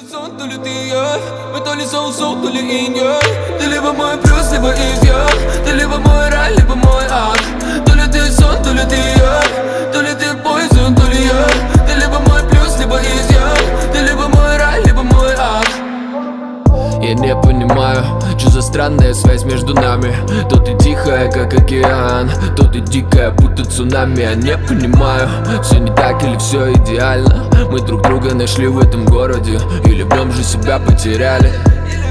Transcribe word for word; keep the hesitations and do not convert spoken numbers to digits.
сон, то ли ты и я. Мы то ли соу-соу, то ли инь-янь. Ты либо мой плюс, либо изъян. Ты либо мой рай, либо мой ад. То ли ты сон, то ли ты и я. То ли ты poison, то ли я. Ты либо мой плюс, либо изъян. Ты либо мой рай, либо мой ад. Я не понимаю, что за странная связь между нами. То ты тихая, как океан, то ты дикая, будто цунами. Я не понимаю, все не так или все идеально. Мы друг друга нашли в этом городе, или в нем же себя потеряли.